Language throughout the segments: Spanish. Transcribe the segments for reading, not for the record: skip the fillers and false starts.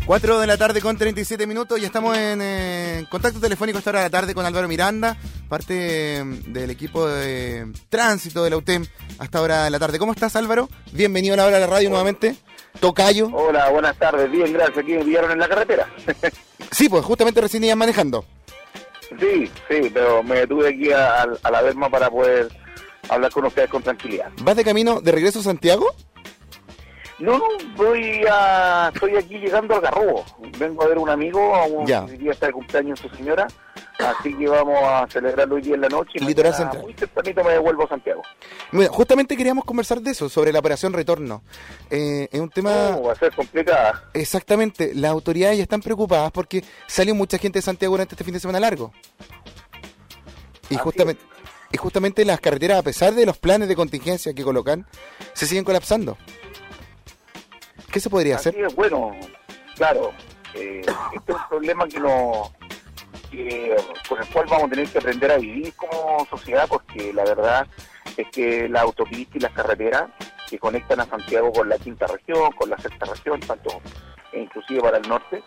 4 de la tarde con 37 minutos y estamos en contacto telefónico esta hora de la tarde con Álvaro Miranda, parte del equipo de tránsito de la UTEM hasta ahora de la tarde. ¿Cómo estás, Álvaro? Bienvenido a la hora de la radio nuevamente. Tocayo. Hola, buenas tardes. Bien, gracias. Aquí me pillaron en la carretera. Sí, pues justamente recién iban manejando. Sí, pero me detuve aquí a la Berma para poder hablar con ustedes con tranquilidad. ¿Vas de camino de regreso a Santiago? No, estoy aquí llegando al Garrobo. Vengo a ver un amigo, hoy día está de cumpleaños su señora, así que vamos a celebrarlo hoy día en la noche. Y Litoral Central. Muy tempranito me devuelvo a Santiago. Mira, justamente queríamos conversar de eso, sobre la operación Retorno. Es un tema... va a ser complicada. Exactamente, las autoridades ya están preocupadas porque salió mucha gente de Santiago durante este fin de semana largo. Y justamente las carreteras, a pesar de los planes de contingencia que colocan, se siguen colapsando. ¿Qué se podría hacer? Bueno, claro, este es un problema con el cual vamos a tener que aprender a vivir como sociedad, porque la verdad es que la autopista y las carreteras que conectan a Santiago con la quinta región, con la sexta región, tanto inclusive para el norte,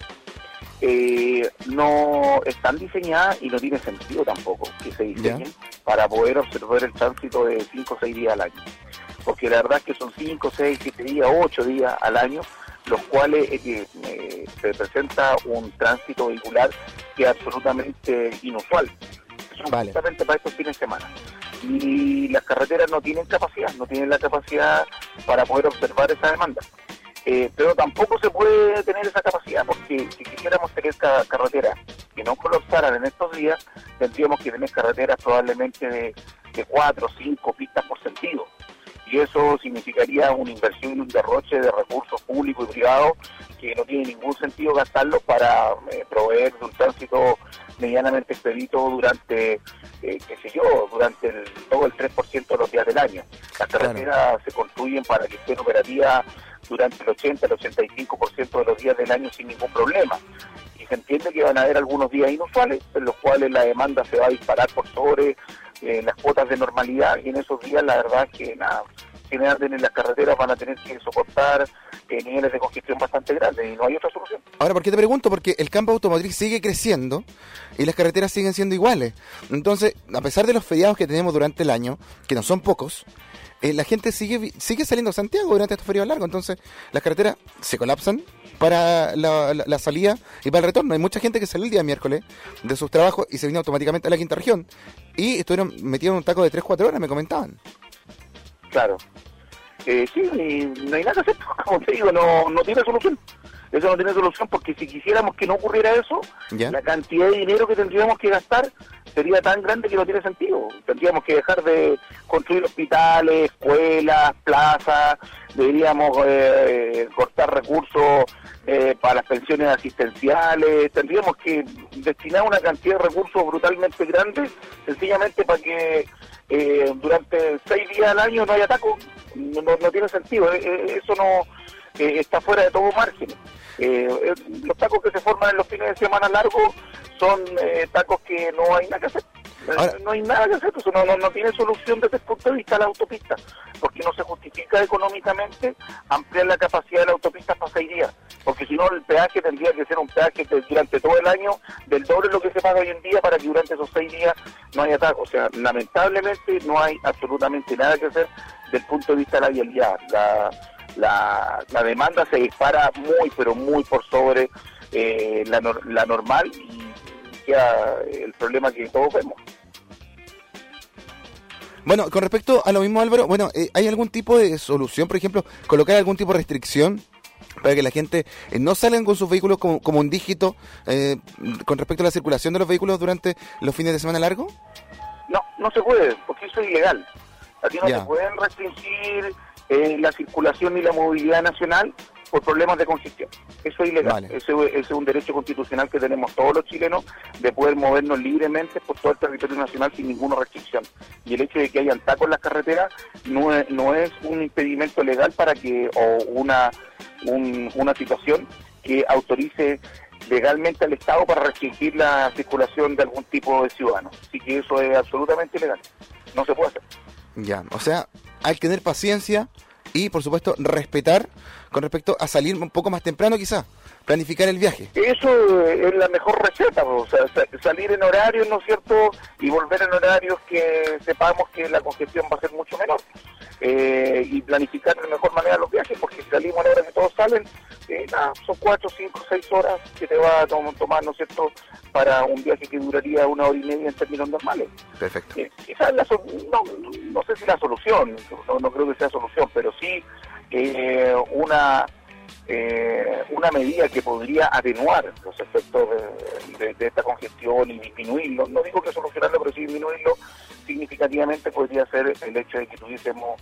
no están diseñadas y no tiene sentido tampoco que se diseñen para poder observar el tránsito de 5 o 6 días al año. Porque la verdad es que son 5, 6, 7 días, 8 días al año, los cuales se presenta un tránsito vehicular que es absolutamente inusual. Son justamente para estos fines de semana. Y las carreteras no tienen la capacidad para poder observar esa demanda. Pero tampoco se puede tener esa capacidad, porque si quisiéramos tener carreteras que no colapsaran en estos días, tendríamos que tener carreteras probablemente de 4 o 5 pistas por sentido. Y eso significaría una inversión y un derroche de recursos públicos y privados que no tiene ningún sentido gastarlos para proveer de un tránsito medianamente expedito durante, todo el 3% de los días del año. Las carreteras se construyen para que estén operativas durante el 80, el 85% de los días del año sin ningún problema. Y se entiende que van a haber algunos días inusuales en los cuales la demanda se va a disparar por sobre las cuotas de normalidad, y en esos días la verdad es que quienes anden en las carreteras van a tener que soportar niveles de congestión bastante grandes y no hay otra solución. Ahora, ¿por qué te pregunto? Porque el campo automotriz sigue creciendo y las carreteras siguen siendo iguales. Entonces, a pesar de los feriados que tenemos durante el año, que no son pocos, la gente sigue saliendo a Santiago durante estos feriados largos. Entonces, las carreteras se colapsan para la salida y para el retorno. Hay mucha gente que salió el día miércoles de sus trabajos y se vino automáticamente a la quinta región y estuvieron metidos en un taco de 3-4 horas, me comentaban. Claro. Sí, no hay nada que hacer, como te digo, no tiene solución. Eso no tiene solución, porque si quisiéramos que no ocurriera eso, la cantidad de dinero que tendríamos que gastar sería tan grande que no tiene sentido. Tendríamos que dejar de construir hospitales, escuelas, plazas, deberíamos cortar recursos para las pensiones asistenciales, tendríamos que destinar una cantidad de recursos brutalmente grandes, sencillamente para que durante 6 días al año no haya taco. No tiene sentido, eso no está fuera de todo margen. Los tacos que se forman en los fines de semana largos son tacos que no hay nada que hacer. No hay nada que hacer, eso no tiene solución desde el punto de vista de la autopista, porque no se justifica económicamente ampliar la capacidad de la autopista para 6 días, porque si no el peaje tendría que ser un peaje durante todo el año del doble de lo que se paga hoy en día para que durante esos 6 días no haya taco. O sea, lamentablemente no hay absolutamente nada que hacer desde el punto de vista de la vialidad. La demanda se dispara muy, pero muy por sobre la normal, y ya el problema que todos vemos. Bueno, con respecto a lo mismo, Álvaro, ¿hay algún tipo de solución, por ejemplo, colocar algún tipo de restricción para que la gente no salgan con sus vehículos como un dígito con respecto a la circulación de los vehículos durante los fines de semana largos? No se puede, porque eso es ilegal. Aquí no se pueden restringir la circulación y la movilidad nacional por problemas de congestión. Eso es ilegal. Ese es un derecho constitucional que tenemos todos los chilenos, de poder movernos libremente por todo el territorio nacional sin ninguna restricción. Y el hecho de que hayan tacos en las carreteras no es un impedimento legal para que, o una situación que autorice legalmente al Estado para restringir la circulación de algún tipo de ciudadano. Así que eso es absolutamente ilegal. No se puede hacer. O sea, hay que tener paciencia y, por supuesto, respetar con respecto a salir un poco más temprano, quizás, planificar el viaje. Eso es la mejor receta, o sea, salir en horarios, ¿no es cierto?, y volver en horarios que sepamos que la congestión va a ser mucho menor. Y planificar de mejor manera los viajes, porque si salimos a la hora que todos salen, son 4, 5, 6 horas que te va a tomar, ¿no es cierto?, para un viaje que duraría 1 hora y media en términos normales. Perfecto. Quizás no sé si la solución, no creo que sea solución, pero sí una medida que podría atenuar los efectos de esta congestión y disminuirlo. No digo que solucionarlo, pero sí disminuirlo significativamente podría ser el hecho de que tuviésemos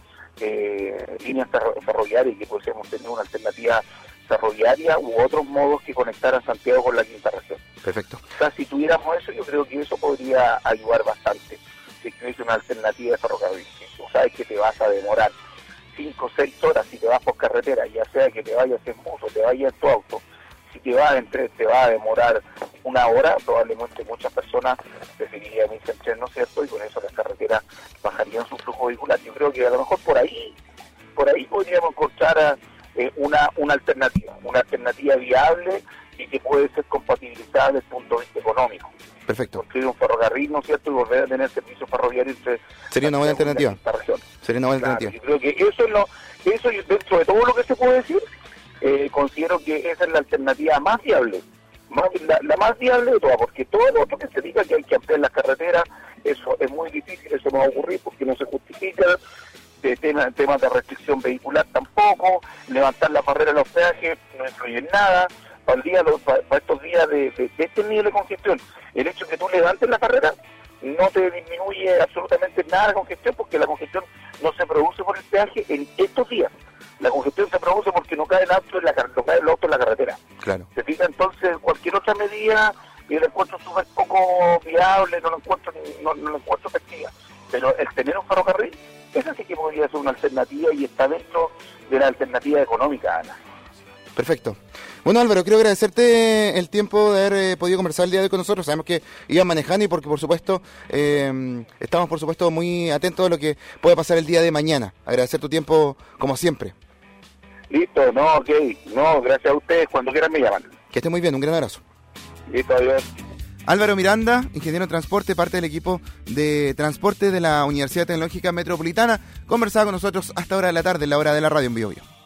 líneas ferroviarias y que pudiésemos tener una alternativa ferroviaria u otros modos que conectaran Santiago con la quinta región. Perfecto. O sea, si tuviéramos eso, yo creo que eso podría ayudar bastante. Si tuviese una alternativa de ferrocarril, si tú sabes que te vas a demorar 5 o 6 horas si te vas por carretera, ya sea que te vayas en bus o te vayas en tu auto, si te vas en tren te va a demorar 1 hora, probablemente muchas personas preferirían irse en tren, ¿no es cierto? Y con eso las carreteras bajarían su flujo vehicular. Yo creo que a lo mejor por ahí podríamos encontrar una alternativa viable y que puede ser compatibilizada desde el punto de vista económico. Perfecto. Construir un ferrocarril, ¿no es cierto?, y volver a tener servicio ferroviario sería una buena alternativa. Sería una buena alternativa. Yo creo que eso dentro de todo lo que se puede decir, considero que esa es la alternativa más viable, la más viable de todas, porque todo lo otro que se diga que hay que ampliar las carreteras, eso es muy difícil, eso no va a ocurrir porque no se justifica. Temas de restricción vehicular tampoco, levantar la barrera de los peajes no influye en nada. Para estos días de este nivel de congestión, el hecho de que tú levantes la carrera no te disminuye absolutamente nada la congestión, porque la congestión no se produce por el peaje en estos días. La congestión se produce porque no cae el auto en la carretera. Claro. Se fija, entonces cualquier otra medida yo la encuentro súper poco viable, no la encuentro efectiva. Pero el tener un ferrocarril, esa sí que podría ser una alternativa y está dentro de la alternativa económica, Ana. Perfecto. Bueno, Álvaro, quiero agradecerte el tiempo de haber podido conversar el día de hoy con nosotros. Sabemos que ibas manejando y porque, por supuesto, estamos, por supuesto, muy atentos a lo que puede pasar el día de mañana. Agradecer tu tiempo, como siempre. Listo, gracias a ustedes. Cuando quieran me llaman. Que esté muy bien, un gran abrazo. Listo, adiós. Álvaro Miranda, ingeniero en transporte, parte del equipo de transporte de la Universidad Tecnológica Metropolitana, conversaba con nosotros hasta hora de la tarde, en la hora de la radio en Biobío.